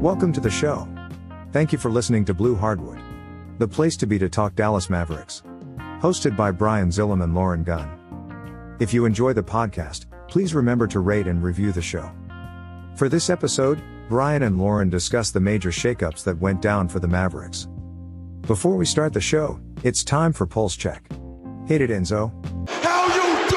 Welcome to the show. Thank you for listening to Blue Hardwood, the place to be to talk Dallas Mavericks. Hosted by Brian Zillum and Lauren Gunn. If you enjoy the podcast, please remember to rate and review the show. For this episode, Brian and Lauren discuss the major shakeups that went down for the Mavericks. Before we start the show, it's time for Pulse Check. Hit it, Enzo. How you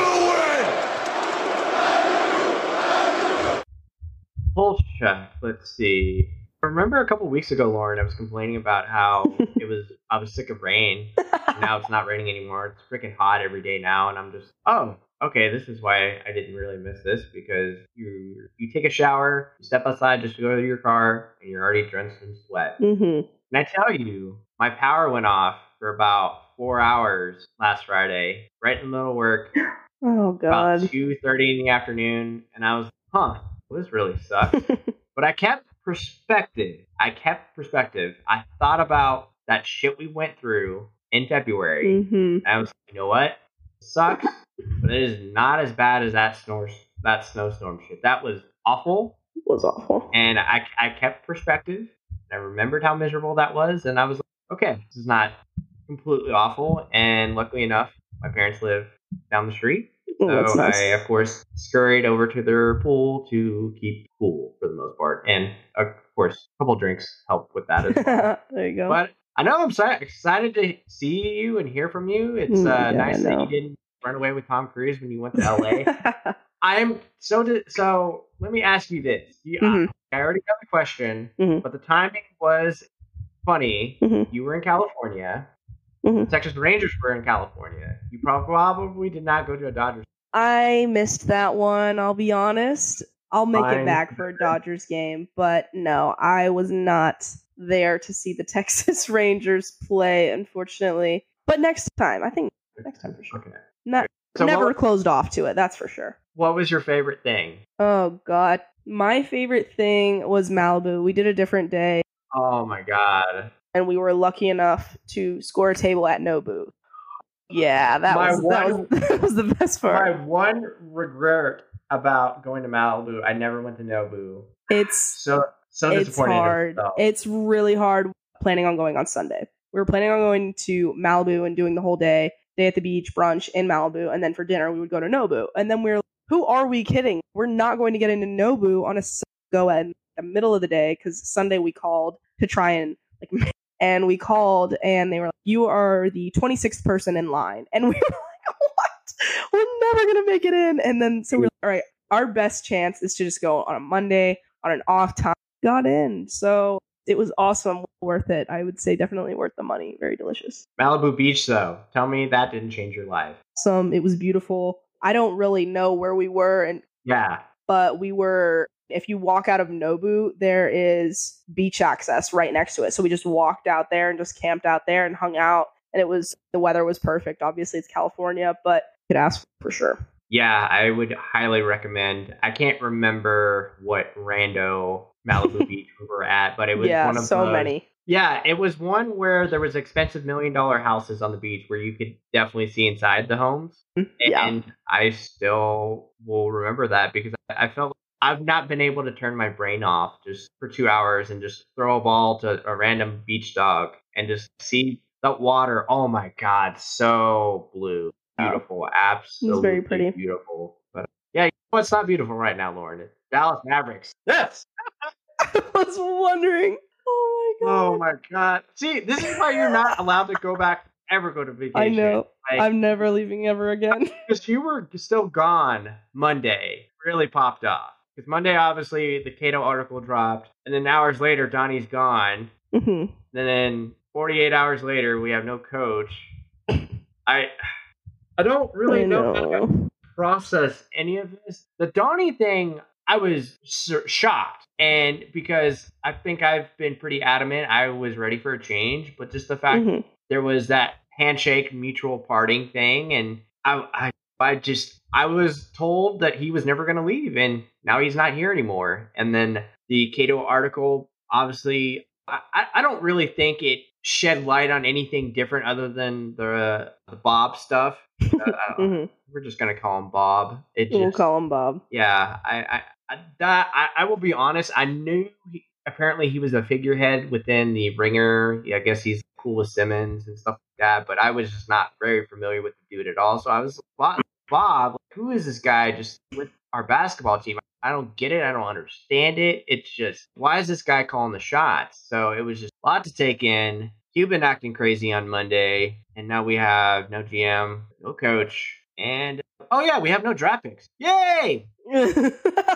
doing? Pulse check. Let's see. Remember a couple weeks ago, Lauren, I was complaining about how I was sick of rain. Now it's not raining anymore. It's freaking hot every day now, and I'm just, oh, okay, this is why I didn't really miss this, because you take a shower, you step outside just to go to your car, and you're already drenched in sweat. Mm-hmm. And I tell you, my power went off for about 4 hours last Friday, right in the middle of work. Oh, God. About 2:30 in the afternoon, and I was, well, this really sucks. But I kept perspective. I thought about that shit we went through in February. Mm-hmm. And I was like, you know what? It sucks, but it is not as bad as that snowstorm shit. That was awful. It was awful. And I kept perspective. I remembered how miserable that was, and I was like, okay, this is not completely awful. And luckily enough, my parents live down the street. Oh, So that's nice. I, of course, scurried over to their pool to keep cool for the most part. And, of course, a couple drinks helped with that as well. There you go. But I know I'm excited to see you and hear from you. It's Yeah, nice I that know. you didn't run away with Tom Cruise when you went to L.A. So let me ask you this. Mhm. I already got the question, Mhm. but the timing was funny. Mhm. You were in California. Mhm. Texas Rangers were in California. You probably did not go to a Dodgers. I missed that one, I'll be honest. I'll make Fine. it back for a Dodgers game, but no, I was not there to see the Texas Rangers play, unfortunately. But next time, I think next time for sure. Okay. Not, So never closed off to it, that's for sure. What was your favorite thing? Oh, God. My favorite thing was Malibu. We did a different day, Oh my God. and we were lucky enough to score a table at Nobu. Yeah, that was the best My part. one regret about going to Malibu, I never went to Nobu. It's So it's disappointed. in hard. myself. It's really hard. Planning on going on Sunday. We were planning on going to Malibu and doing the whole day at the beach, brunch in Malibu, and then for dinner we would go to Nobu. And then we were like, who are we kidding? We're not going to get into Nobu on a go in the middle of the day, because Sunday we called to try and and we called and they were like, you are the 26th person in line. And we were like, what? We're never going to make it in. And then so we're like, all right, our best chance is to just go on a Monday on an off time. Got in. So it was awesome. Worth it. I would say definitely worth the money. Very delicious. Malibu Beach, though. Tell me that didn't change your life. It was beautiful. I don't really know where we were, Yeah. but we were, if you walk out of Nobu, there is beach access right next to it. So we just walked out there and just camped out there and hung out. And the weather was perfect. Obviously it's California, but you could ask for sure. Yeah, I would highly recommend. I can't remember what rando Malibu Beach we were at, but it was one of so those. many. Yeah, it was one where there was expensive $1 million houses on the beach where you could definitely see inside the homes. Yeah. And I still will remember that because I felt I've not been able to turn my brain off just for 2 hours and just throw a ball to a random beach dog and just see the water. Oh my God, so blue. Beautiful. Absolutely very pretty. beautiful. But yeah, you know what's not beautiful right now, Lauren? It's Dallas Mavericks. Yes. I was wondering. Oh my God. Oh my God. See, this is why you're not allowed to ever go to vacation. I know. Like, I'm never leaving ever again. because you were still gone Monday, really popped off. Because Monday, obviously, the Cato article dropped, and then hours later, Donnie's gone. hmm And then 48 hours later, we have no coach. I don't really know how to process any of this. The Donnie thing, I was shocked. And because I think I've been pretty adamant, I was ready for a change. But just the fact there was that handshake, mutual parting thing, and I was told that he was never going to leave, and now he's not here anymore. And then the Cato article, obviously, I don't really think it shed light on anything different other than the Bob stuff. We're just going to call him Bob. We'll call him Bob. Yeah, I will be honest. I knew apparently he was a figurehead within the Ringer. Yeah, I guess he's cool with Simmons and stuff like that. But I was just not very familiar with the dude at all. So I was Bob, who is this guy just with our basketball team? I don't get it. I don't understand it. It's just, why is this guy calling the shots? So it was just a lot to take in. Cuban acting crazy on Monday, and now we have no GM, no coach, and oh yeah, we have no draft picks. Yay! And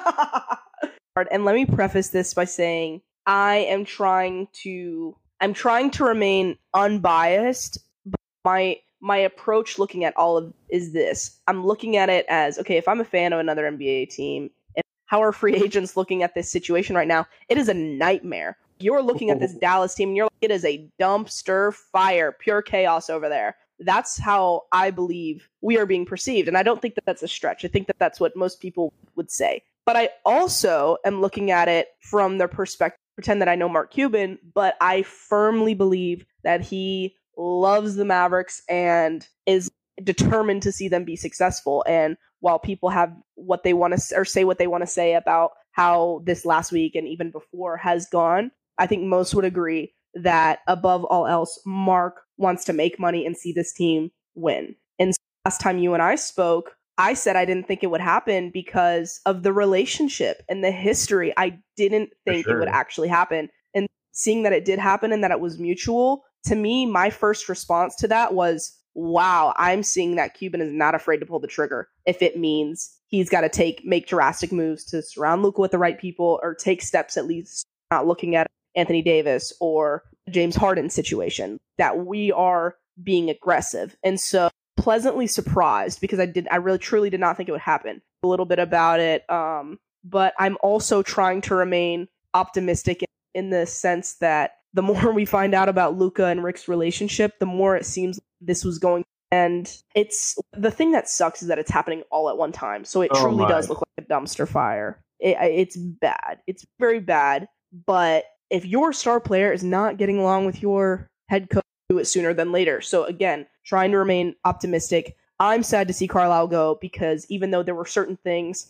let me preface this by saying I'm trying to remain unbiased, but my approach looking at all of is this. I'm looking at it as, okay, if I'm a fan of another NBA team, and how are free agents looking at this situation right now? It is a nightmare. You're looking at this Dallas team and you're like, it is a dumpster fire, pure chaos over there. That's how I believe we are being perceived. And I don't think that that's a stretch. I think that that's what most people would say. But I also am looking at it from their perspective, pretend that I know Mark Cuban, but I firmly believe that he loves the Mavericks and is determined to see them be successful. And while people have what they want to, or say what they want to say about how this last week and even before has gone, I think most would agree that above all else, Mark wants to make money and see this team win. And so last time you and I spoke, I said I didn't think it would happen because of the relationship and the history. I didn't think it would actually happen. And seeing that it did happen and that it was mutual, to me, my first response to that was, wow, I'm seeing that Cuban is not afraid to pull the trigger if it means he's got to make drastic moves to surround Luka with the right people or take steps at least not looking at Anthony Davis or James Harden situation, that we are being aggressive. And so pleasantly surprised because I really truly did not think it would happen. A little bit about it. But I'm also trying to remain optimistic in the sense that the more we find out about Luka and Rick's relationship, the more it seems this was going. And it's the thing that sucks is that it's happening all at one time. So it truly does look like a dumpster fire. It's bad. It's very bad. But if your star player is not getting along with your head coach, do it sooner than later. So again, trying to remain optimistic. I'm sad to see Carlisle go because even though there were certain things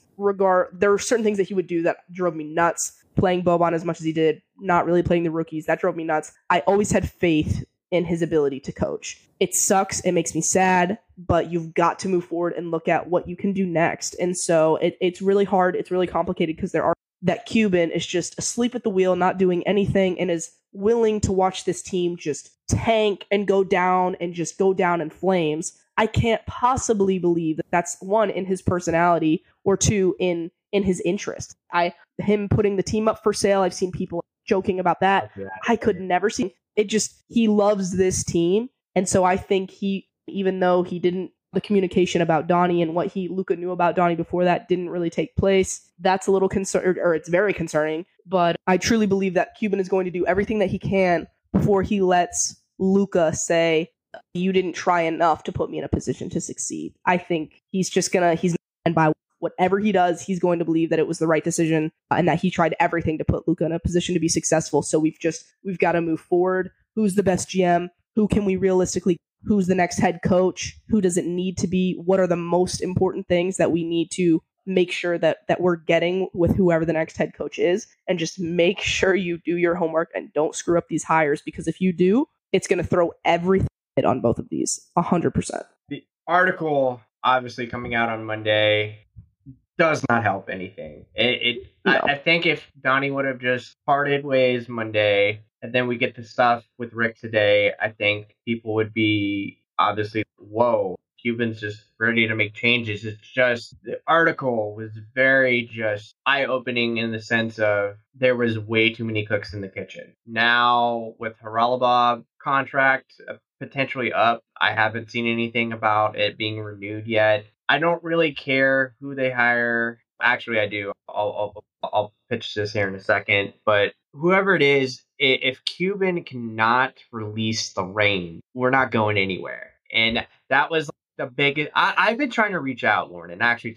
that he would do that drove me nuts, playing Boban as much as he did, not really playing the rookies, that drove me nuts. I always had faith in his ability to coach. It sucks. It makes me sad, but you've got to move forward and look at what you can do next. And so it's really hard. It's really complicated because that Cuban is just asleep at the wheel, not doing anything, and is willing to watch this team just tank and go down in flames. I can't possibly believe that that's one, in his personality, or two, in his interest. Him putting the team up for sale, I've seen people joking about that. I could never see it. He loves this team. And so I think even though he didn't, the communication about Donnie and what Luka knew about Donnie before that didn't really take place, that's a little concern, or it's very concerning. But I truly believe that Cuban is going to do everything that he can before he lets Luka say, you didn't try enough to put me in a position to succeed. I think he's not, and by whatever he does, he's going to believe that it was the right decision and that he tried everything to put Luka in a position to be successful. So we've got to move forward. Who's the best GM? Who can we realistically? Who's the next head coach? Who does it need to be? What are the most important things that we need to make sure that we're getting with whoever the next head coach is? And just make sure you do your homework and don't screw up these hires, because if you do, it's going to throw everything on both of these 100%. The article obviously coming out on Monday does not help anything. No. I think if Donnie would have just parted ways Monday, and then we get the stuff with Rick today, I think people would be obviously, whoa, Cuban's just ready to make changes. It's just, the article was very just eye-opening in the sense of there was way too many cooks in the kitchen. Now, with Haralabob contract potentially up, I haven't seen anything about it being renewed yet. I don't really care who they hire. Actually, I do. I'll pitch this here in a second. But whoever it is, if Cuban cannot release the rain, we're not going anywhere. And that was the biggest. I've been trying to reach out, Lauren, and actually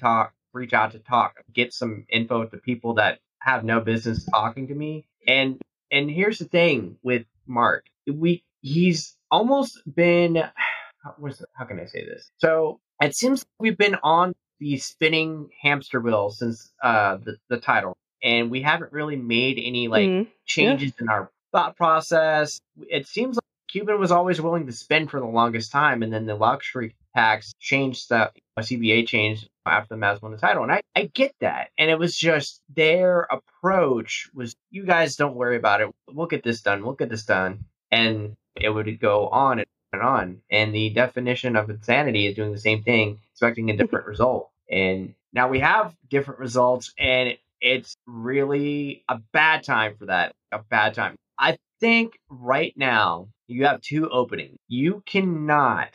get some info to people that have no business talking to me. And here's the thing with Mark. He's almost been. How can I say this? So it seems like we've been on the spinning hamster wheel since the title. and we haven't really made any like changes in our thought process. It seems like Cuban was always willing to spend for the longest time, and then the luxury tax changed that CBA changed after the Mavs won the title. And I get that. And it was just their approach was, you guys don't worry about it. We'll get this done. We'll get this done. And it would go on and on. And the definition of insanity is doing the same thing, expecting a different result. And now we have different results, and it's really a bad time for that. A bad time. I think right now you have two openings. You cannot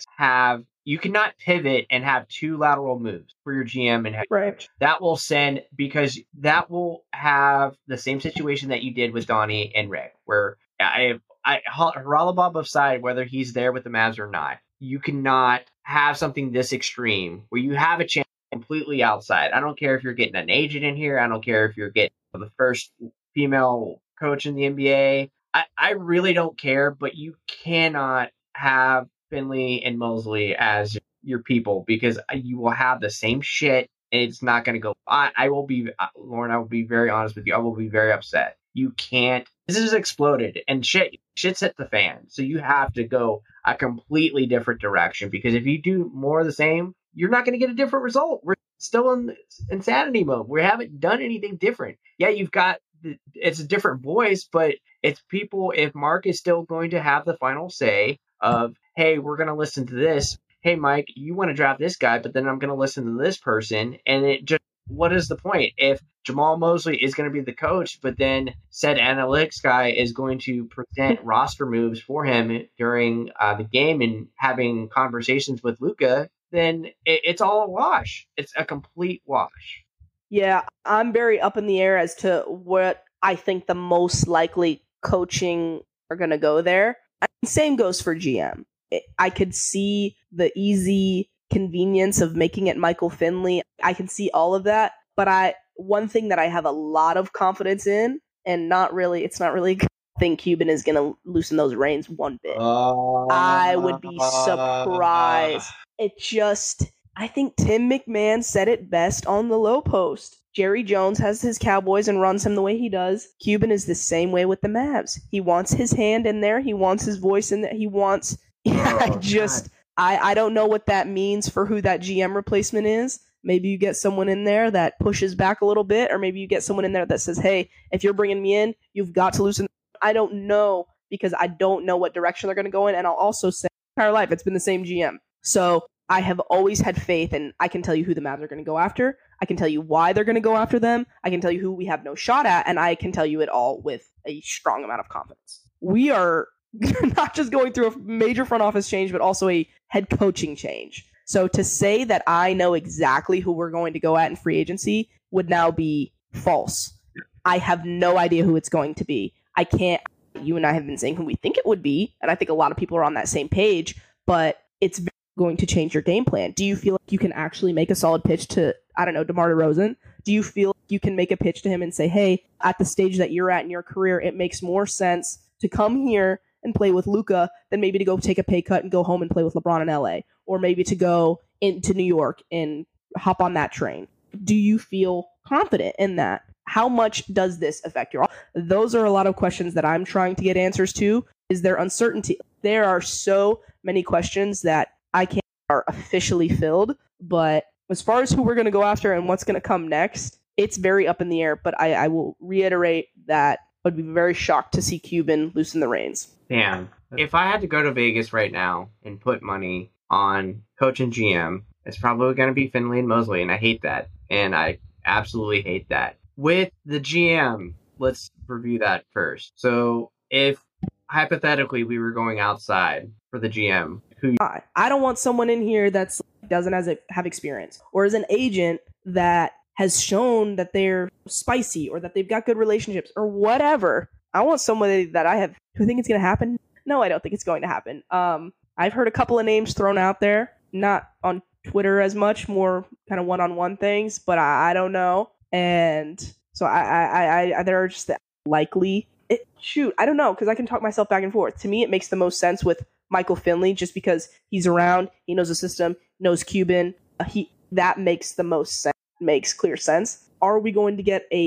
pivot and have two lateral moves for your GM and head coach. That will send, because that will have the same situation that you did with Donnie and Rick, where Haralabob aside, whether he's there with the Mavs or not, you cannot have something this extreme where you have a chance completely outside. I don't care if you're getting an agent in here. I don't care if you're getting the first female coach in the NBA. I really don't care, but you cannot have Finley and Mosley as your people, because you will have the same shit and it's not going to go. I will be, Lauren, I will be very honest with you. I will be very upset. You can't, this has exploded and shit's hit the fan. So you have to go a completely different direction, because if you do more of the same, you're not going to get a different result. We're still in insanity mode. We haven't done anything different. Yeah, it's a different voice, but it's people. If Mark is still going to have the final say of, hey, we're going to listen to this. Hey, Mike, you want to draft this guy, but then I'm going to listen to this person. And it just, what is the point? If Jamal Mosley is going to be the coach, but then said analytics guy is going to present roster moves for him during the game and having conversations with Luka, then it's all a wash. It's a complete wash. Yeah, I'm very up in the air as to what I think the most likely coaching are going to go there. Same goes for GM. I could see the easy convenience of making it Michael Finley. I can see all of that. But one thing that I have a lot of confidence in, and it's not really I think Cuban is going to loosen those reins one bit. I would be surprised. I think Tim McMahon said it best on the Low Post. Jerry Jones has his Cowboys and runs him the way he does. Cuban is the same way with the Mavs. He wants his hand in there. He wants his voice in there. He wants... I don't know what that means for who that GM replacement is. Maybe you get someone in there that pushes back a little bit, or maybe you get someone in there that says, hey, if you're bringing me in, you've got to loosen... I don't know, because I don't know what direction they're going to go in. And I'll also say, my entire life, it's been the same GM. So I have always had faith, and I can tell you who the Mavs are going to go after. I can tell you why they're going to go after them. I can tell you who we have no shot at, and I can tell you it all with a strong amount of confidence. We are not just going through a major front office change, but also a head coaching change. So to say that I know exactly who we're going to go at in free agency would now be false. I have no idea who it's going to be. You and I have been saying who we think it would be, and I think a lot of people are on that same page, but it's going to change your game plan. Do you feel like you can actually make a solid pitch to, I don't know, DeMar DeRozan? Do you feel like you can make a pitch to him and say, hey, at the stage that you're at in your career, it makes more sense to come here and play with Luka than maybe to go take a pay cut and go home and play with LeBron in LA, or maybe to go into New York and hop on that train? Do you feel confident in that? How much does this affect your... Those are a lot of questions that I'm trying to get answers to. Is there uncertainty? There are so many questions that I can't are officially filled, but as far as who we're going to go after and what's going to come next, it's very up in the air. But I will reiterate that I would be very shocked to see Cuban loosen the reins. Damn. If I had to go to Vegas right now and put money on coach and GM, it's probably going to be Finley and Mosley, and I hate that. And I absolutely hate that. With the GM, let's review that first. So if hypothetically we were going outside for the GM, I don't want someone in here that doesn't have experience, or is an agent that has shown that they're spicy or that they've got good relationships or whatever. I want somebody that I have who think it's going to happen. No, I don't think it's going to happen. I've heard a couple of names thrown out there, not on Twitter as much, more kind of one-on-one things, but I don't know. And so I there are just likely. I don't know, because I can talk myself back and forth. To me, it makes the most sense with Michael Finley, just because he's around, he knows the system, knows Cuban. That makes the most sense, makes clear sense. Are we going to get a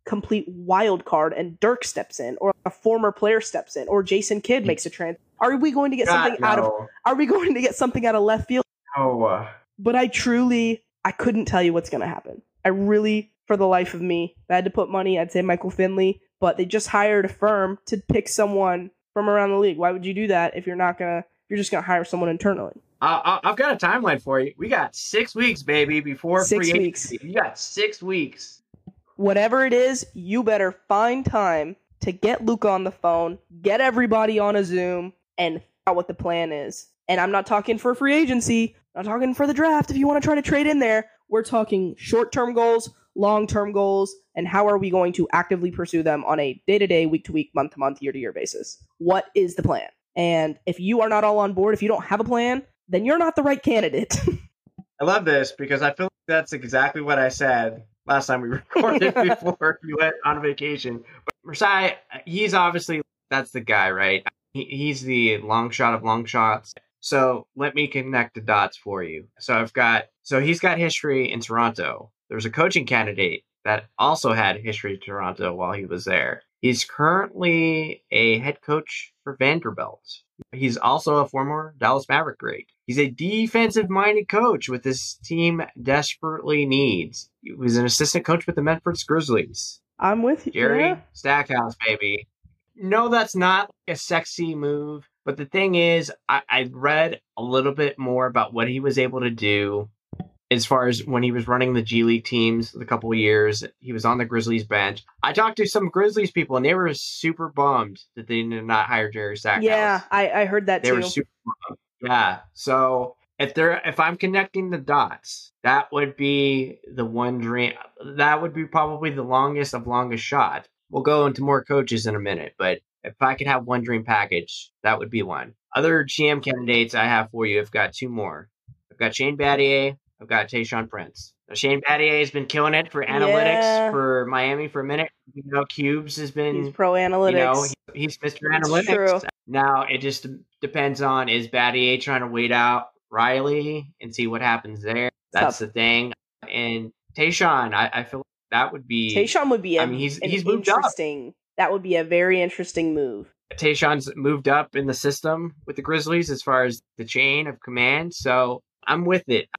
complete wild card and Dirk steps in, or a former player steps in, or Jason Kidd makes a trans? Are we going to get something out of? Are we going to get something out of left field? Oh, but I couldn't tell you what's going to happen. I really, for the life of me, if I had to put money, I'd say Michael Finley. But they just hired a firm to pick someone from around the league. Why would you do that if you're just going to hire someone internally? I've got a timeline for you. We got 6 weeks, baby, before free agency. You got 6 weeks. Whatever it is, you better find time to get Luka on the phone, get everybody on a Zoom, and figure out what the plan is. And I'm not talking for free agency. I'm not talking for the draft if you want to try to trade in there. We're talking short-term goals, long-term goals, and how are we going to actively pursue them on a day-to-day, week-to-week, month-to-month, year-to-year basis. What is the plan? And if you are not all on board, if you don't have a plan, then you're not the right candidate. I love this because I feel like that's exactly what I said last time we recorded before we went on vacation. But Masai, he's obviously, that's the guy, right? He's the long shot of long shots. So let me connect the dots for you. So he's got history in Toronto. There's a coaching candidate that also had history in Toronto while he was there. He's currently a head coach for Vanderbilt. He's also a former Dallas Maverick great. He's a defensive-minded coach with this team desperately needs. He was an assistant coach with the Memphis Grizzlies. I'm with you. Jerry Stackhouse, baby. No, that's not a sexy move. But the thing is, I read a little bit more about what he was able to do as far as when he was running the G League teams a couple of years. He was on the Grizzlies bench. I talked to some Grizzlies people, and they were super bummed that they did not hire Jerry Stackhouse. Yeah, I heard that too. They were super bummed. Yeah, so if I'm connecting the dots, that would be the one dream. That would be probably the longest shot. We'll go into more coaches in a minute, but if I could have one dream package, that would be one. Other GM candidates I have for you, I've got two more. I've got Shane Battier. I've got Tayshaun Prince. Now, Shane Battier has been killing it for analytics for Miami for a minute. Cubes has been... He's pro analytics. He's Mr. Analytics. True. Now, it just depends on, is Battier trying to wait out Riley and see what happens there? That's the thing. And Tayshaun, I feel like that would be... Tayshaun would be he's moved interesting... Up. That would be a very interesting move. Tayshaun's moved up in the system with the Grizzlies as far as the chain of command, so I'm with it.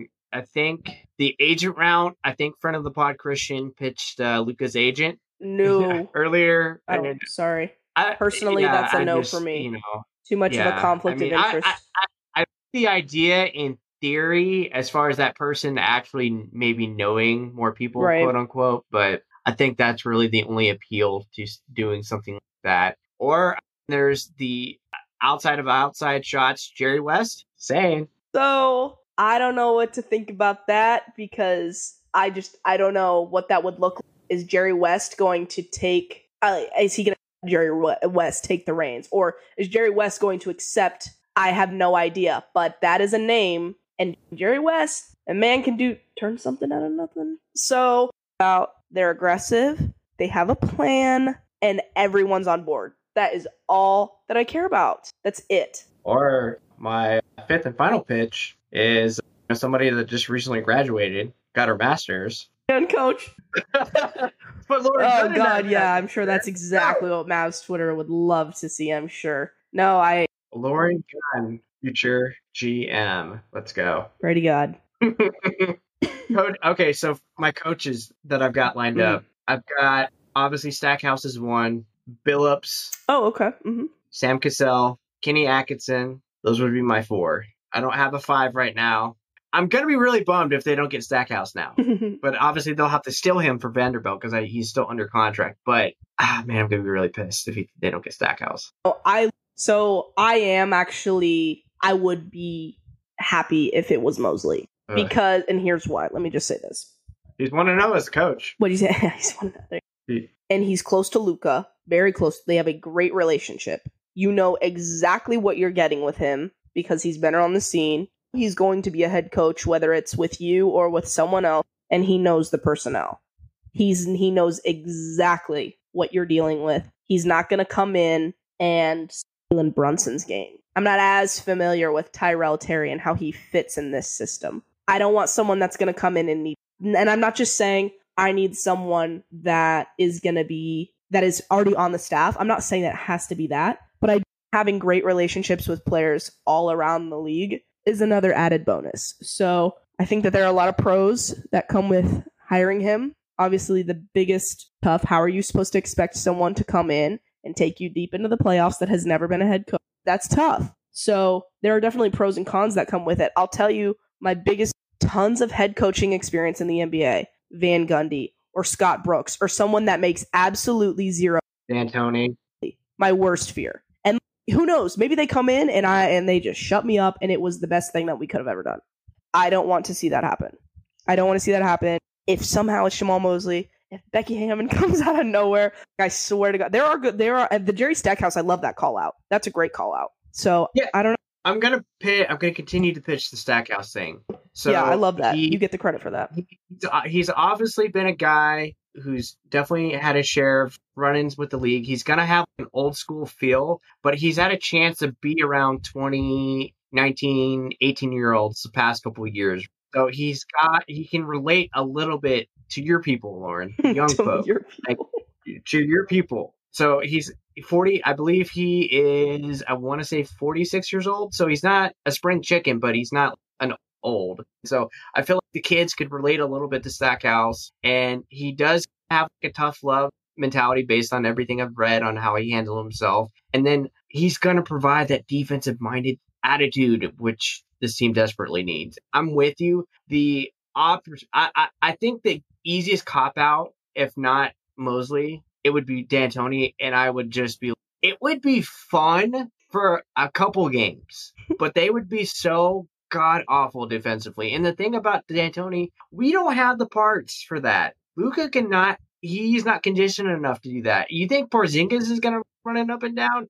I think the agent route, friend of the pod, Christian, pitched Luka's agent. No. Earlier. Oh, sorry. Personally, that's a no for me. Too much of a conflict of interest. I the idea in theory as far as that person actually maybe knowing more people, quote unquote, but I think that's really the only appeal to doing something like that. Or there's the outside shots, Jerry West saying. So I don't know what to think about that because I don't know what that would look like. Is Jerry West going to take, is he going to have Jerry West take the reins? Or is Jerry West going to accept, I have no idea, but that is a name. And Jerry West, a man can turn something out of nothing. So they're aggressive, they have a plan, and everyone's on board. That is all that I care about. That's it. Or my fifth and final pitch is somebody that just recently graduated, got her master's. And coach. But Lauren God, yeah, I'm sure that's exactly what Mavs Twitter would love to see, I'm sure. No, Lauren Gunn, future GM. Let's go. Pray to God. Okay, so my coaches that I've got lined up, I've got obviously Stackhouse is one, Billups. Oh, okay. Mm-hmm. Sam Cassell, Kenny Atkinson. Those would be my four. I don't have a five right now. I'm going to be really bummed if they don't get Stackhouse now. But obviously they'll have to steal him for Vanderbilt because he's still under contract. But, man, I'm going to be really pissed if they don't get Stackhouse. So I am actually, I would be happy if it was Mosley. Because, and here's why. Let me just say this. He's 1-0 as a coach. What do you say? He's 1-0. And he's close to Luka. Very close. They have a great relationship. You know exactly what you're getting with him because he's been around the scene. He's going to be a head coach, whether it's with you or with someone else, and he knows the personnel. He knows exactly what you're dealing with. He's not going to come in and Jalen Brunson's game. I'm not as familiar with Tyrell Terry and how he fits in this system. I don't want someone that's going to come in and I'm not just saying I need someone that is already on the staff. I'm not saying that it has to be that, but having great relationships with players all around the league is another added bonus. So I think that there are a lot of pros that come with hiring him. Obviously, the biggest tough, how are you supposed to expect someone to come in and take you deep into the playoffs that has never been a head coach? That's tough. So there are definitely pros and cons that come with it. I'll tell you my biggest tons of head coaching experience in the NBA, Van Gundy or Scott Brooks or someone that makes absolutely zero. D'Antoni. My worst fear. And who knows, maybe they come in and they just shut me up and it was the best thing that we could have ever done. I don't want to see that happen. I don't want to see that happen. If somehow it's Jamal Mosley, if Becky Hammond comes out of nowhere, I swear to God, there are the Jerry Stackhouse. I love that call out. That's a great call out. So yeah, I don't know. I'm gonna continue to pitch the Stackhouse thing. So yeah, I love that. You get the credit for that. He's obviously been a guy who's definitely had a share of run-ins with the league. He's gonna have an old school feel, but he's had a chance to be around 20, 19, 18-year-olds the past couple of years. So he can relate a little bit to your people, Lauren, young folks, to your people. So he's 40. I believe he is, I want to say 46 years old. So he's not a spring chicken, but he's not an old. So I feel like the kids could relate a little bit to Stackhouse. And he does have a tough love mentality based on everything I've read on how he handled himself. And then he's going to provide that defensive minded attitude, which this team desperately needs. I'm with you. I think the easiest cop out, if not Mosley, it would be D'Antoni, and I would just be. It would be fun for a couple games, but they would be so god awful defensively. And the thing about D'Antoni, we don't have the parts for that. Luka cannot. He's not conditioned enough to do that. You think Porzingis is going to run it up and down?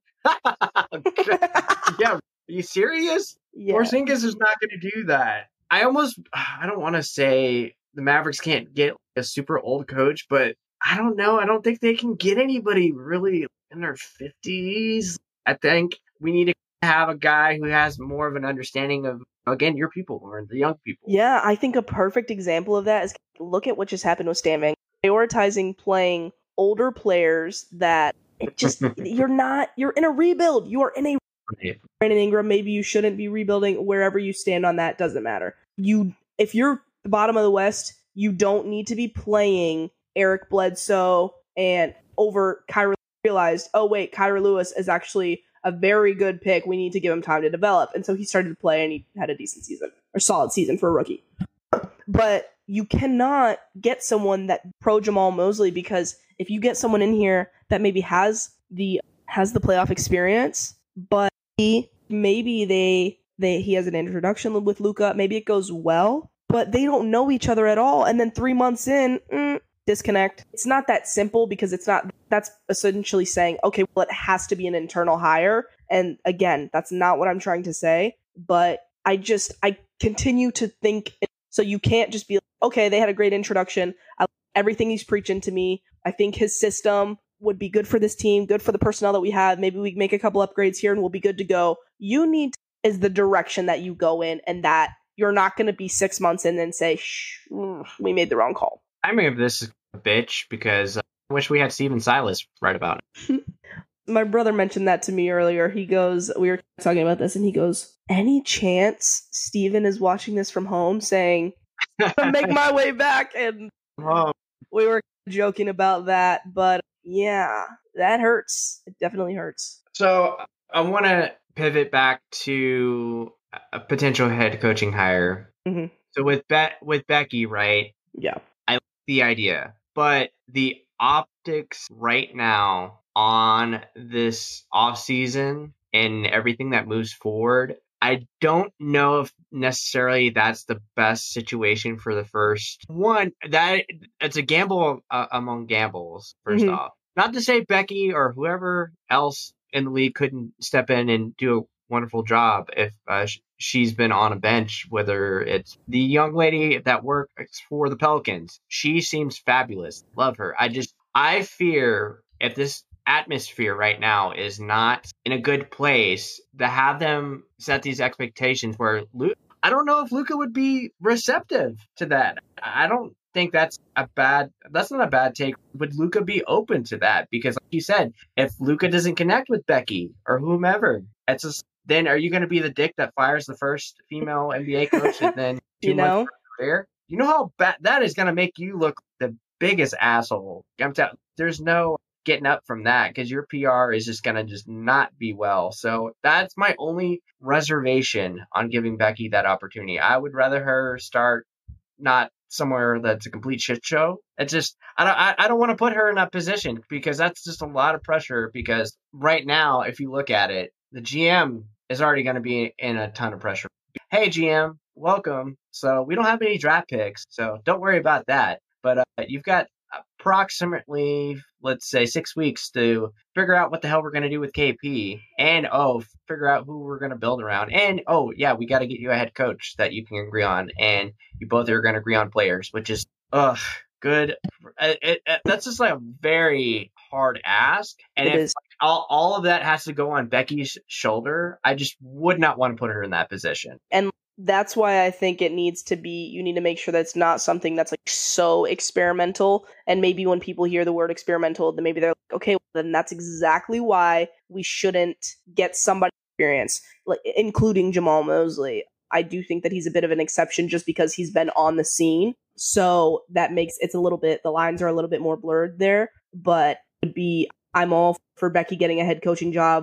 Yeah. Are you serious? Yeah. Porzingis is not going to do that. I don't want to say the Mavericks can't get a super old coach, but I don't know. I don't think they can get anybody really in their 50s. I think we need to have a guy who has more of an understanding of, again, your people or the young people. Yeah, I think a perfect example of that is look at what just happened with Stan Van. Prioritizing playing older players that it just you're in a rebuild. You are in a Brandon Ingram, maybe you shouldn't be rebuilding. Wherever you stand on that doesn't matter. If you're the bottom of the West, you don't need to be playing Eric Bledsoe and over Kyra. Realized, oh wait, Kyra Lewis is actually a very good pick. We need to give him time to develop. And so he started to play and he had a decent season or solid season for a rookie. But you cannot get someone that pro Jamal Mosley, because if you get someone in here that maybe has the playoff experience, but he has an introduction with Luka, maybe it goes well, but they don't know each other at all. And then 3 months in, disconnect. It's not that simple, because that's essentially saying, okay, well, it has to be an internal hire. And again, that's not what I'm trying to say, but I continue to think, so you can't just be like, okay, they had a great introduction. I like everything he's preaching to me. I think his system would be good for this team, good for the personnel that we have. Maybe we make a couple upgrades here and we'll be good to go. You need is the direction that you go in, and that you're not going to be 6 months in and say, we made the wrong call. I mean, this is a bitch because I wish we had Steven Silas write about it. My brother mentioned that to me earlier. He goes, we were talking about this, and he goes, any chance Steven is watching this from home saying, make my way back? And we were joking about that, but yeah, that hurts. It definitely hurts. So I want to pivot back to a potential head coaching hire. Mm-hmm. So with Becky, right? Yeah. I like the idea, but the optics right now on this offseason and everything that moves forward, I don't know if necessarily that's the best situation for the first one. That it's a gamble among gambles, first off. Not to say Becky or whoever else in the league couldn't step in and do a wonderful job if she's been on a bench, whether it's the young lady that works for the Pelicans. She seems fabulous. Love her. I fear if this atmosphere right now is not in a good place, to have them set these expectations where I don't know if Luka would be receptive to that. I don't think that's not a bad take. Would Luka be open to that? Because like you said, if Luka doesn't connect with Becky or whomever, it's just, then are you going to be the dick that fires the first female NBA coach and then 2 months later? You know how bad that is going to make you look the biggest asshole. There's no getting up from that because your PR is just going to just not be well. So that's my only reservation on giving Becky that opportunity. I would rather her start not somewhere that's a complete shit show. It's just, I don't want to put her in that position because that's just a lot of pressure because right now, if you look at it, the GM is already going to be in a ton of pressure. Hey, GM, welcome. So we don't have any draft picks, so don't worry about that. But you've got approximately, let's say, 6 weeks to figure out what the hell we're going to do with KP and figure out who we're going to build around. And we got to get you a head coach that you can agree on, and you both are going to agree on players, which is good. That's just like a very hard ask, and if all of that has to go on Becky's shoulder, I just would not want to put her in that position. And that's why I think you need to make sure that it's not something that's like so experimental. And maybe when people hear the word experimental, then maybe they're like, okay, well, then that's exactly why we shouldn't get somebody experience, like including Jamal Mosley. I do think that he's a bit of an exception just because he's been on the scene. So that makes the lines are a little bit more blurred there. But I'm all for Becky getting a head coaching job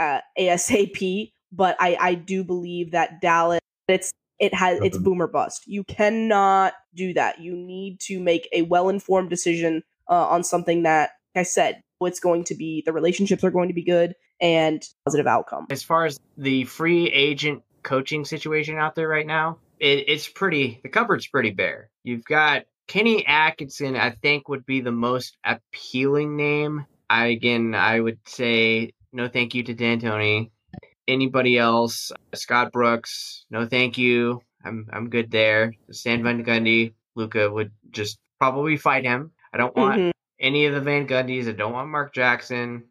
ASAP. But I do believe that Dallas, it's boom or bust. You cannot do that. You need to make a well-informed decision on something that, like I said, the relationships are going to be good and positive outcome. As far as the free agent coaching situation out there right now, the cupboard's pretty bare. You've got Kenny Atkinson, I think, would be the most appealing name. I would say no thank you to D'Antoni. Anybody else? Scott Brooks, no thank you. I'm good there. Stan Van Gundy, Luka would just probably fight him. I don't want any of the Van Gundys. I don't want Mark Jackson.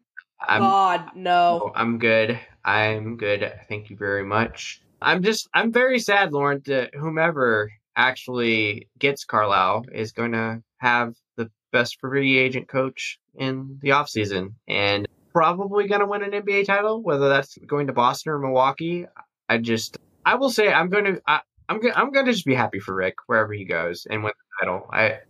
No. I'm good. Thank you very much. I'm very sad, Lauren, that whomever actually gets Carlisle is going to have the best free agent coach in the offseason and probably going to win an NBA title, whether that's going to Boston or Milwaukee. I will say I'm going to just be happy for Rick wherever he goes and win the title.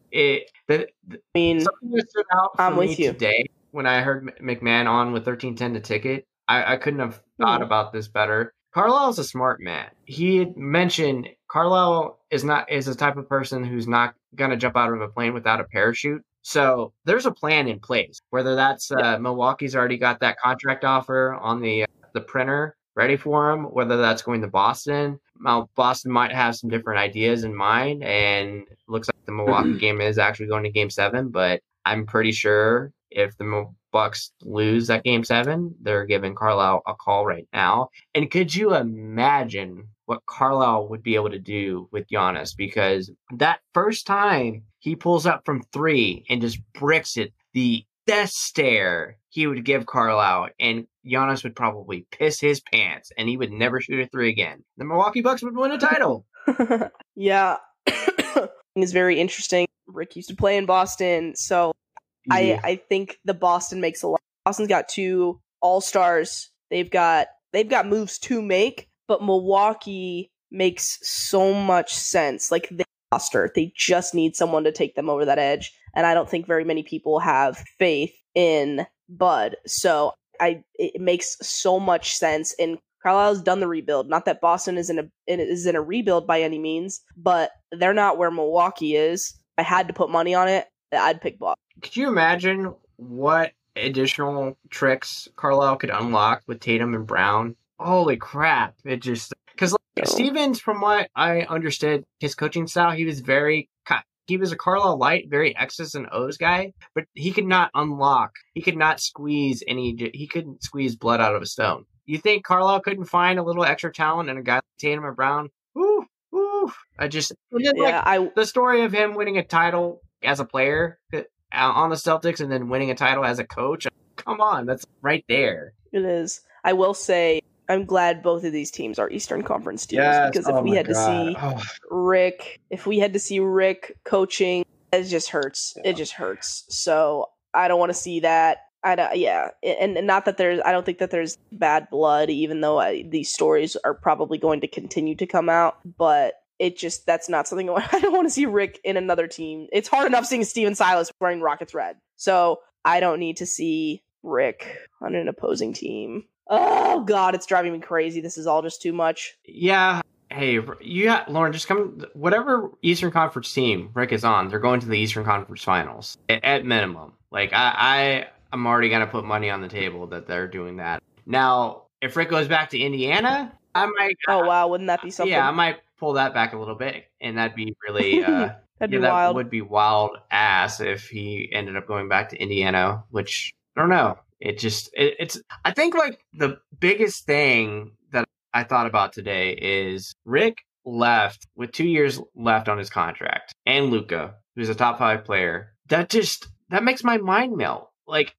Something that stood out for me today when I heard McMahon on with 1310 the ticket. I couldn't have thought about this better. Carlisle's a smart man. He had mentioned Carlisle is the type of person who's not going to jump out of a plane without a parachute. So there's a plan in place, whether that's Milwaukee's already got that contract offer on the printer ready for him, whether that's going to Boston. Now, Boston might have some different ideas in mind, and it looks like the Milwaukee game is actually going to Game 7, but I'm pretty sure if the Bucks lose that Game 7, they're giving Carlisle a call right now. And could you imagine what Carlisle would be able to do with Giannis? Because that first time he pulls up from 3 and just bricks it, the death stare he would give Carlisle, and Giannis would probably piss his pants, and he would never shoot a 3 again. The Milwaukee Bucks would win a title. Yeah. It's very interesting. Rick used to play in Boston, so I think the Boston makes a lot. Boston's got 2 all-stars. They've got moves to make, but Milwaukee makes so much sense. Like they roster, they just need someone to take them over that edge, and I don't think very many people have faith in Bud. So it makes so much sense. And Carlisle's done the rebuild. Not that Boston is in a rebuild by any means, but they're not where Milwaukee is. I had to put money on it. I'd pick Boston. Could you imagine what additional tricks Carlisle could unlock with Tatum and Brown? Holy crap. It just... Because Stevens, from what I understood, his coaching style, he was a Carlisle light, very X's and O's guy, but he could not squeeze blood out of a stone. You think Carlisle couldn't find a little extra talent in a guy like Tatum and Brown? Woo! The story of him winning a title as a player on the Celtics and then winning a title as a coach. Come on, that's right there. It is. I will say, I'm glad both of these teams are Eastern Conference teams, because if we had to see Rick coaching it just hurts. Yeah. It just hurts. So I don't want to see that. I don't think that there's bad blood, even though these stories are probably going to continue to come out. But that's not something I don't want to see Rick in another team. It's hard enough seeing Steven Silas wearing Rockets red. So I don't need to see Rick on an opposing team. Oh God, it's driving me crazy. This is all just too much. Yeah. Hey, Lauren, just come. Whatever Eastern Conference team Rick is on, they're going to the Eastern Conference Finals at minimum. Like I'm already gonna put money on the table that they're doing that. Now, if Rick goes back to Indiana, I might. Oh wow, wouldn't that be something? Yeah, I might pull that back a little bit, and that'd be really. That'd be that wild. Would be wild ass if he ended up going back to Indiana, which I don't know. It's. I think like the biggest thing that I thought about today is Rick left with 2 years left on his contract, and Luka, who's a top 5 player. That makes my mind melt. Like,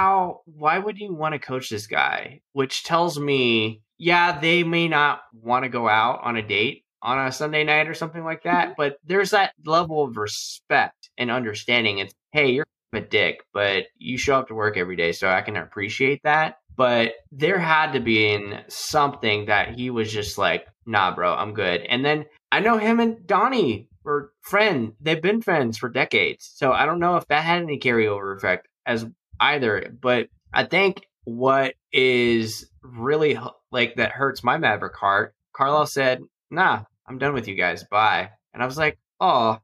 why would you want to coach this guy? Which tells me, yeah, they may not want to go out on a date on a Sunday night or something like that, but there's that level of respect and understanding. It's, hey, you're a dick, but you show up to work every day, so I can appreciate that. But there had to be something that he was just like, nah, bro, I'm good. And then I know him and Donnie were friends. They've been friends for decades. So I don't know if that had any carryover effect as either. But I think what is really like that hurts my Maverick heart, Carlisle said, nah, I'm done with you guys. Bye. And I was like, oh,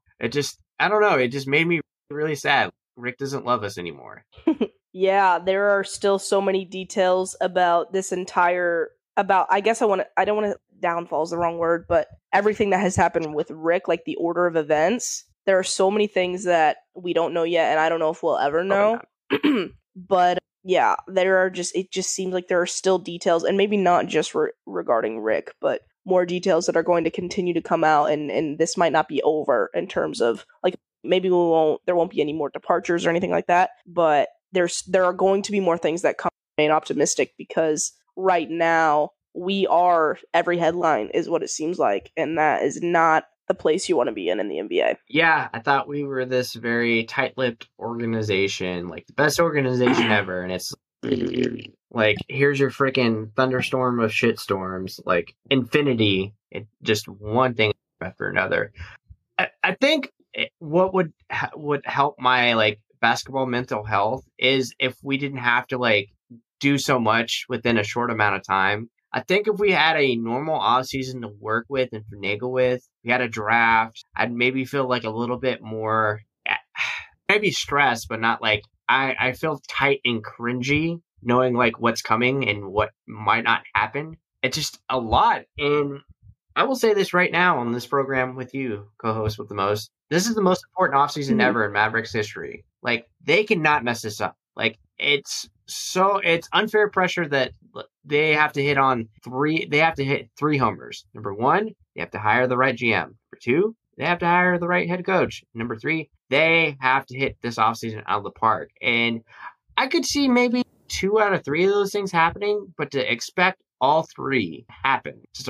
I don't know. It just made me really sad. Rick doesn't love us anymore. Yeah, there are still so many details about this entire, I don't want to, downfall is the wrong word, but everything that has happened with Rick, like the order of events, there are so many things that we don't know yet, and I don't know if we'll ever know. But yeah, it just seems like there are still details, and maybe not just regarding Rick, but more details that are going to continue to come out, and this might not be over in terms of, like, maybe there won't be any more departures or anything like that, but there are going to be more things that come. Remain optimistic, because right now every headline is what it seems like, and that is not the place you want to be in the NBA. Yeah, I thought we were this very tight-lipped organization, like the best organization ever, and it's like, here's your freaking thunderstorm of shitstorms, like infinity, just one thing after another. I think what would help my like basketball mental health is if we didn't have to like do so much within a short amount of time. I think if we had a normal offseason to work with and finagle with, we had a draft, I'd maybe feel like a little bit more, maybe stressed, but not like, I feel tight and cringy knowing like what's coming and what might not happen. It's just a lot. And I will say this right now on this program with you, co-host with the most. This is the most important offseason ever in Mavericks history. Like, they cannot mess this up. Like, it's unfair pressure that they have to hit three homers. Number one, they have to hire the right GM. Number two, they have to hire the right head coach. Number three, they have to hit this offseason out of the park. And I could see maybe 2 out of 3 of those things happening, but to expect all 3 happen, it's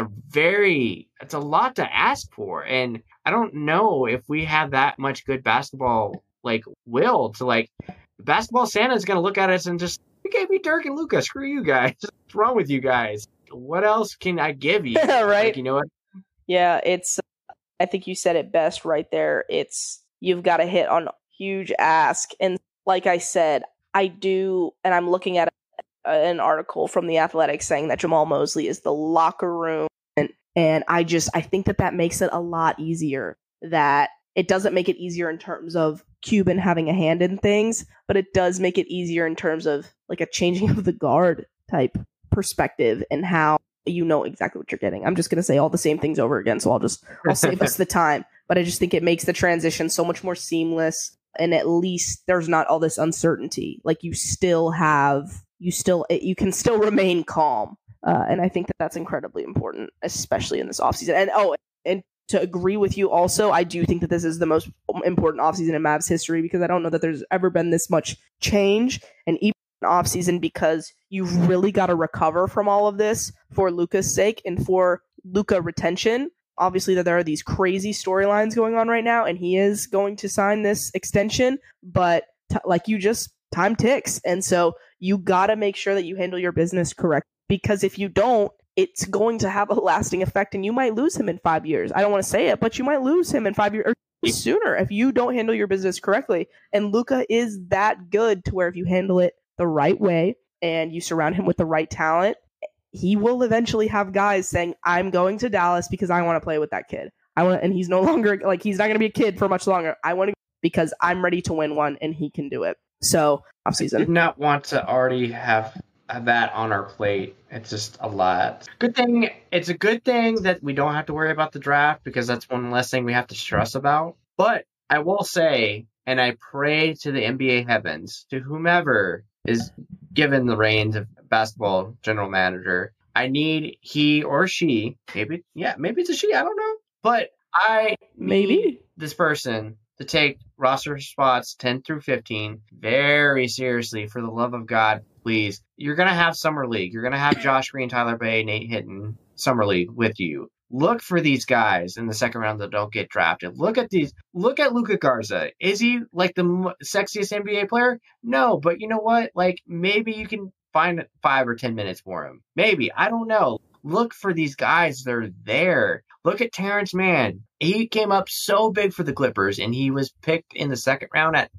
a lot to ask for. And I don't know if we have that much good basketball like will to like, basketball Santa is going to look at us and just, you gave me Dirk and Luka. Screw you guys. What's wrong with you guys? What else can I give you? Right. Like, you know what? Yeah, I think you said it best right there. You've got to hit on huge ask. And like I said, I'm looking at an article from The Athletic saying that Jamal Mosley is the locker room. And I think that makes it a lot easier. That it doesn't make it easier in terms of Cuban having a hand in things, but it does make it easier in terms of like a changing of the guard type perspective and how you know exactly what you're getting. I'm just going to say all the same things over again, so I'll save us the time. But I just think it makes the transition so much more seamless, and at least there's not all this uncertainty. Like, you can still remain calm. And I think that's incredibly important, especially in this offseason. And to agree with you also, I do think that this is the most important offseason in Mavs history, because I don't know that there's ever been this much change, and even offseason, because you've really got to recover from all of this for Luka's sake and for Luka retention obviously that there are these crazy storylines going on right now, and he is going to sign this extension, but time ticks. And so you got to make sure that you handle your business correctly, because if you don't, it's going to have a lasting effect, and you might lose him in 5 years. I don't want to say it, but you might lose him in 5 years or sooner if you don't handle your business correctly. And Luka is that good to where if you handle it the right way and you surround him with the right talent, he will eventually have guys saying, I'm going to Dallas because I want to play with that kid. And he's no longer, like, he's not going to be a kid for much longer. I want to because I'm ready to win one, and he can do it. So, offseason. I did not want to already have that on our plate. It's just a lot. Good thing. It's a good thing that we don't have to worry about the draft, because that's one less thing we have to stress about. But I will say, and I pray to the NBA heavens, to whomever is given the reins of basketball general manager, I need he or she, maybe it's a she, I don't know, but I need this person to take roster spots 10 through 15 very seriously. For the love of God, please. You're going to have Summer League. You're going to have Josh Green, Tyler Bay, Nate Hinton, Summer League with you. Look for these guys in the second round that don't get drafted. Look at Luka Garza. Is he like the sexiest NBA player? No, but you know what? Like, maybe you can find 5 or 10 minutes for him. Maybe. I don't know. Look for these guys. They're there. Look at Terrence Mann. He came up so big for the Clippers, and he was picked in the second round at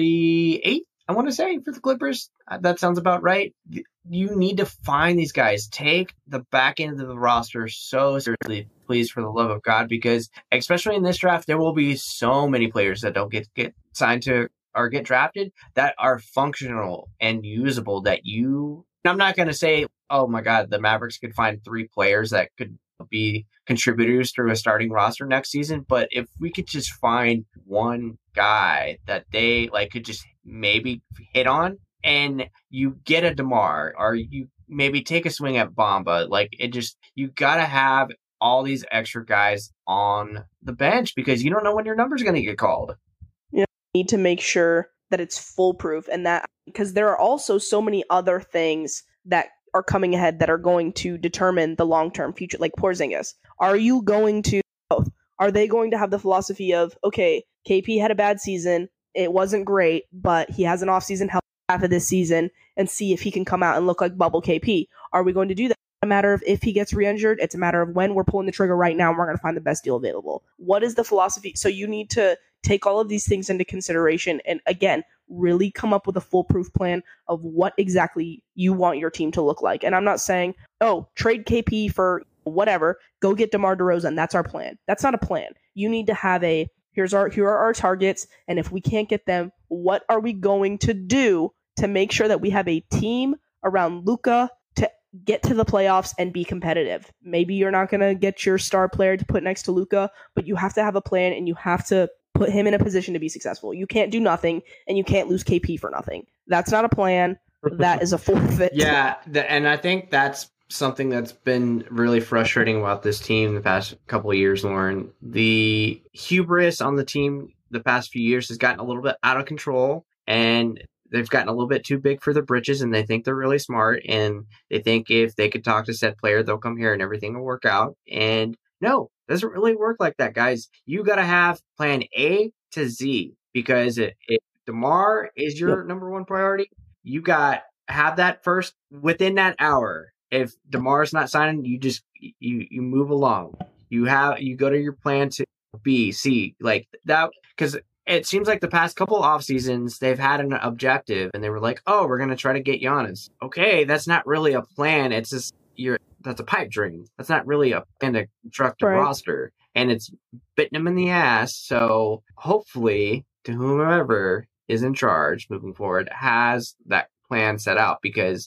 48, I want to say, for the Clippers. That sounds about right. You need to find these guys. Take the back end of the roster so seriously, please, for the love of God, because especially in this draft, there will be so many players that don't get signed to or get drafted that are functional and usable that I'm not going to say, oh my God, the Mavericks could find 3 players that could be contributors through a starting roster next season. But if we could just find one guy that they could just maybe hit on, and you get a DeMar, or you maybe take a swing at Bamba, you got to have all these extra guys on the bench, because you don't know when your number's going to get called. You need to make sure that it's foolproof, and that because there are also so many other things that are coming ahead that are going to determine the long-term future, like Porzingis. Are you going to both? Are they going to have the philosophy of, okay, KP had a bad season, it wasn't great, but he has an off-season help half of this season, and see if he can come out and look like bubble KP? Are we going to do that? It's a matter of if he gets re-injured, it's a matter of when. We're pulling the trigger right now, and we're going to find the best deal available. What is the philosophy? So you need to take all of these things into consideration, and again, really come up with a foolproof plan of what exactly you want your team to look like. And I'm not saying, oh, trade KP for whatever, go get DeMar DeRozan, that's our plan. That's not a plan. You need to have here are our targets, and if we can't get them, what are we going to do to make sure that we have a team around Luka to get to the playoffs and be competitive? Maybe you're not going to get your star player to put next to Luka, but you have to have a plan, and you have to put him in a position to be successful. You can't do nothing, and you can't lose KP for nothing. That's not a plan. That is a forfeit. Yeah, and I think that's something that's been really frustrating about this team the past couple of years, Lauren. The hubris on the team the past few years has gotten a little bit out of control, and they've gotten a little bit too big for their britches, and they think they're really smart, and they think if they could talk to said player, they'll come here and everything will work out. And no, it doesn't really work like that, guys. You got to have plan A to Z, because if DeMar is your number one priority, you got have that first within that hour. If DeMar's not signing, you just you move along. You go to your plan to B, C, like that, because it seems like the past couple off seasons they've had an objective, and they were like, "Oh, we're gonna try to get Giannis." Okay, that's not really a plan. It's just that's a pipe dream. That's not really a plan to construct a roster, and it's bitten them in the ass. So hopefully, to whomever is in charge moving forward has that plan set out, because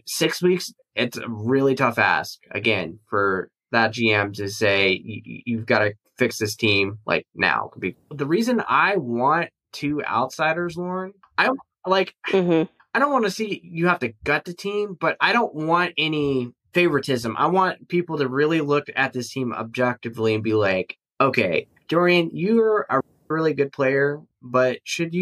6 weeks, it's a really tough ask again for that GM to say you've got to fix this team like now. The reason I want 2 outsiders, Lauren, I don't want to see you have to gut the team, but I don't want any favoritism. I want people to really look at this team objectively and be like, okay, Dorian, you're a really good player, but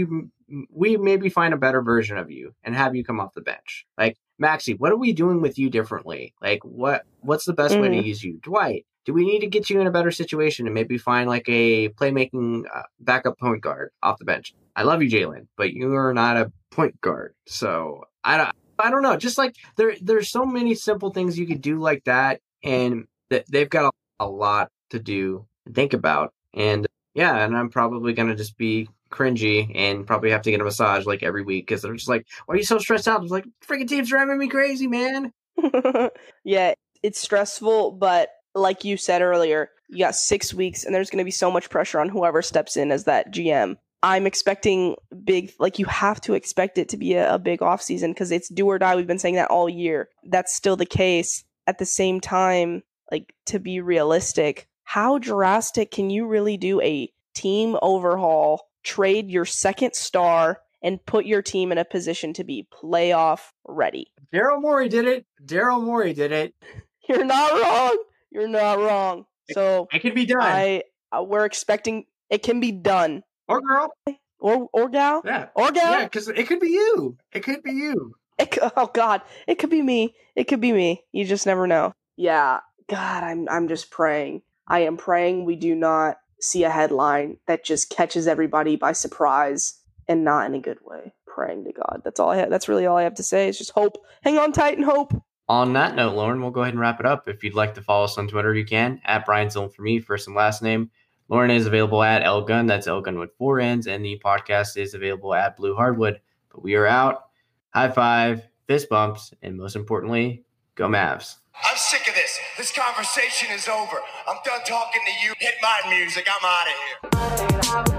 we maybe find a better version of you and have you come off the bench? Like, Maxey, what are we doing with you differently? Like, what's the best way to use you? Dwight, do we need to get you in a better situation and maybe find like a playmaking backup point guard off the bench? I love you, Jalen, but you are not a point guard. So I don't know. Just like there's so many simple things you could do like that, and they've got a lot to do and think about. And yeah, and I'm probably gonna just be cringy and probably have to get a massage like every week because they're just like, "Why are you so stressed out?" It's like, freaking team's driving me crazy, man. Yeah, it's stressful, but like you said earlier, you got 6 weeks, and there's going to be so much pressure on whoever steps in as that GM. I'm expecting big, like you have to expect it to be a big offseason because it's do or die. We've been saying that all year. That's still the case. At the same time, like to be realistic, how drastic can you really do a team overhaul, trade your second star, and put your team in a position to be playoff ready? Daryl Morey did it. You're not wrong. You're not wrong. So it can be done. We're expecting it can be done. Or girl. Or gal. Yeah. Or gal. Yeah, because it could be you. It could be you. Oh God. It could be me. It could be me. You just never know. Yeah. God, I'm just praying. I am praying we do not see a headline that just catches everybody by surprise and not in a good way. Praying to God. That's all I have. That's really all I have to say. Is just hope. Hang on tight and hope. On that note, Lauren, we'll go ahead and wrap it up. If you'd like to follow us on Twitter, you can, at Brian Zillum for me, first and last name. Lauren is available at Elgun. That's Elgun with 4 N's. And the podcast is available at Blue Hardwood. But we are out. High five, fist bumps, and most importantly, go Mavs. I'm sick of this. This conversation is over. I'm done talking to you. Hit my music. I'm out of here.